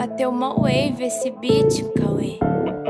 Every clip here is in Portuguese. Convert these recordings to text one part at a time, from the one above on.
Bateu uma wave esse beat, Cauê.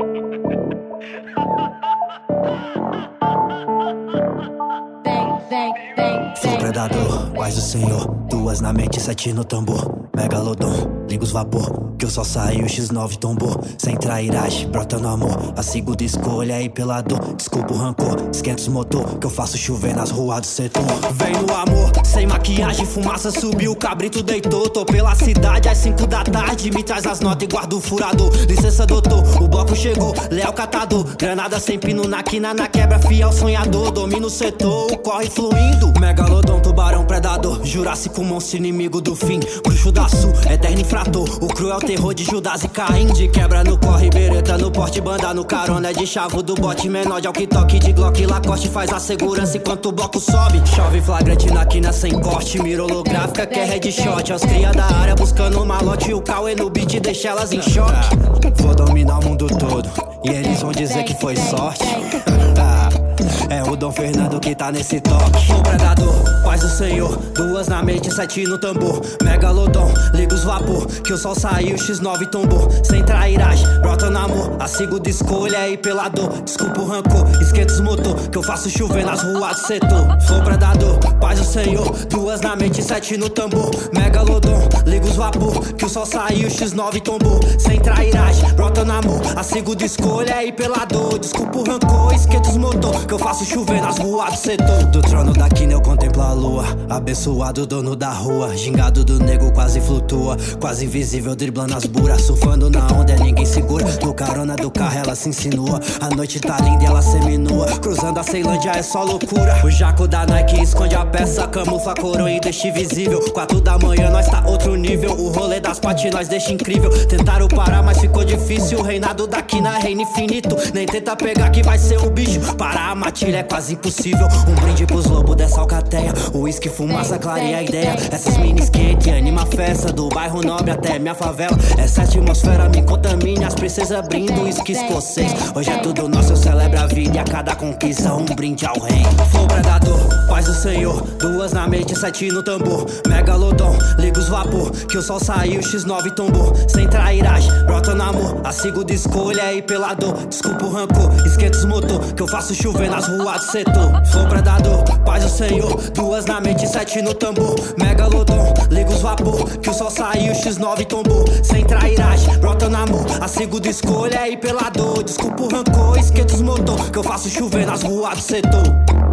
Sou predador, paz do Senhor. Duas na mente, sete no tambor. Megalodon, liga os vapor. Que eu só saí, o X9 tombou. Sem trairagem, brota no amor. A segunda escolha é ir pela dor. Desculpa o rancor, esquenta os motor. Que eu faço chover nas ruas do setor. Vem no amor, sem maquiagem, fumaça subiu. O cabrito deitou, tô pela cidade às 5 da tarde. Me traz as notas e guarda o furador. Licença doutor, o bloco chegou. Leal catador, granada sem pino na quina. Na quebra, fiel sonhador. Domina o setor, o corre fluindo. Megalodon, tubarão predador. Jurássico, monstro inimigo do fim. Bruxo da sul, eterno infrator. O cruel terror de Judas e Caim. De quebra no corre, bereta no porte. Banda no carona, de chavo do bote. Menor de alquitoque, de Glock. Lacoste faz a segurança enquanto o bloco sobe. Chove flagrante na quina sem corte. Mira holográfica que é headshot. Aos cria da área buscando malote. O Cauê no beat deixa elas em choque. Vou dominar o mundo todo e eles vão dizer que foi sorte. É o Dom Fernando que tá nesse toque. Sou predador, paz do Senhor. Duas na mente, sete no tambor. Megalodon, liga os vapor. Que o sol saiu, o X9 tombou. Sem trairagem, brota no amor. A segunda escolha é ir pela dor. Desculpa o rancor, esquenta os motor. Que eu faço chover nas ruas do setor. Sou predador, paz do Senhor. Duas na mente, sete no tambor. Megalodon, liga os vapor. Que o sol saiu, o X9 tombou. Sem trairagem, brota no amor. A segunda escolha é ir pela dor. Desculpa o rancor, esquenta os motor. Que eu faço chover nas ruas do setor. Do trono da quina eu contemplo a lua. Abençoado dono da rua. Gingado do nego quase flutua. Quase invisível driblando as buras. Surfando na onda ninguém segura. No carona do carro ela se insinua. A noite tá linda e ela seminua. Cruzando a Ceilândia é só loucura. O jaco da Nike esconde a peça. Camufla a coroa e deixa invisível. 4 da manhã nós tá outro nível. O rolê das patis nós deixa incrível. Tentaram parar mas ficou difícil. O reinado da quina é reino infinito. Nem tenta pegar que vai ser o bicho. Parar a matilha é quase impossível. Um brinde pros lobos dessa alcateia. O uísque, fumaça, clareia a ideia. Essas mini skate anima a festa. Do bairro nobre até minha favela. Essa atmosfera me contamina. As princesas brindam uísque escocês. Hoje é tudo nosso, eu celebro a vida. E a cada conquista um brinde ao rei. Sou predador, paz do Senhor. Duas na mente, sete no tambor. Megalodon, liga os vapor. Que o sol saiu, o X9 tombou. Sem trairagem, brota no amor. A segunda escolha é ir pela dor. Desculpa o rancor, esquenta os motor. Que eu faço chover nas ruas do setor. Sou predador, paz do Senhor. Duas na mente, sete no tambor. Megalodon, liga os vapor. Que o sol saiu, o X9 tombou. Sem trairagem, brota no amor. A segunda escolha é ir pela dor. Desculpa o rancor, esquenta os motor. Que eu faço chover nas ruas do setor.